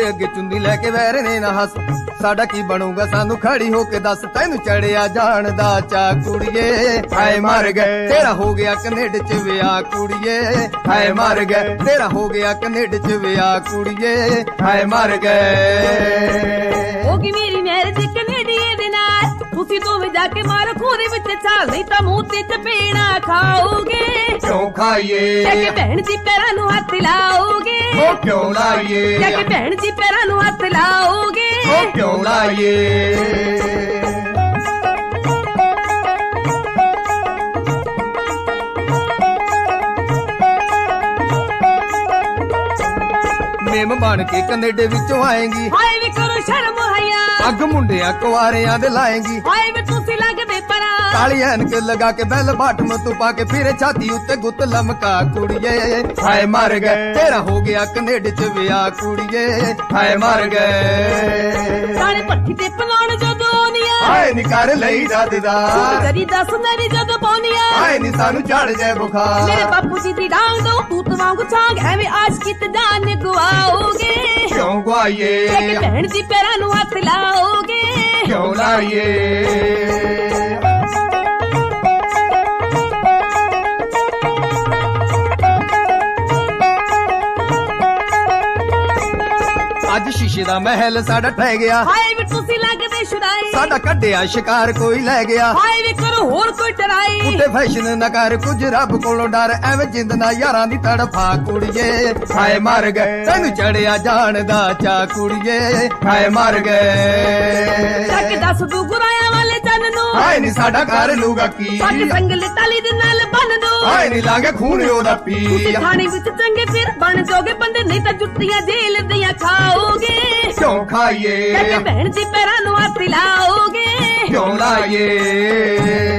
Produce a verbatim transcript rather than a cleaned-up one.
अगे चुन्नी लैके वैर ने ना हस साडा की बनूगा सानू खड़ी होके दस तैनू चढ़िया जान दा चा कुड़िए हाय मर गए तेरा हो गया कनेडे च विआह कुड़िए हाय मर गए तेरा हो गया कनेडे च विआह कुड़िए हाय मर गए होगी मेरी मैरिज कनेडिये दे नाल तुसी दोवें जाके मारो खूरे विच छाल नहीं तां मूंह ते चपेड़ा खाओगे क्यों खाइए जाके भैन जी पैरां नू हत्थ लाओगे ओ क्यों लाइए जाके भैन जी पैरां नू हत्थ लाओगे ओ क्यों लाइए मेम बन के कनेडे विचों आएगी हाय वे करो शर्म हया अग मुंडिया कुआरियां दे लाएंगी हाय वे तुसी लगदे परा काली ऐनक लगा के बैल बाटम तू पाके फिर छाती उत्ते गुत्त लमका कुड़िए हाय मर गए तेरा हो गया कनेडे च विआह कुड़िए हाय मर गए काले पट्टी ते पलाण जदों आउणिया हाय नी कर लई दाददार तेरी दस नरी जदों पाउणिया हाय नी सानू चढ़ जाए बुखार मेरे बापू जी दी डांग दो तूत वांगू छांग एवें आज कित जान गुआओगे क्यों गुआइए जाके भैन जी पैरां नू हत्थ लाओगे क्यों लाइए अज शीशे दा महल साडा ठह गया हाय वे तुसी लगदे शुदाई साडा कड्डिया शिकार कोई लै गया हाय वे करो होर कोई टराई कुत्ते फैशन न कर कुछ रब कोलों डर एवें जिंद ना यारां दी तड़फा कुड़िए हाय मर गए तैनू चढ़िया जान दा चा कुड़िए हाय मर गए जाके दस दू गुराया वाले चन नू हाय नी साडा घर लूगा की साडे संगल ताली दे नाल बन दो हाय नी लागे खून ओदा पी थाने विच चंगे फिर बन जाओगे बंदे नहीं तां जुत्तियां जेल दियां खाओगे क्यों खाइए जाके भैन जी पैरां नू हत्थ लाओगे क्यों लाइए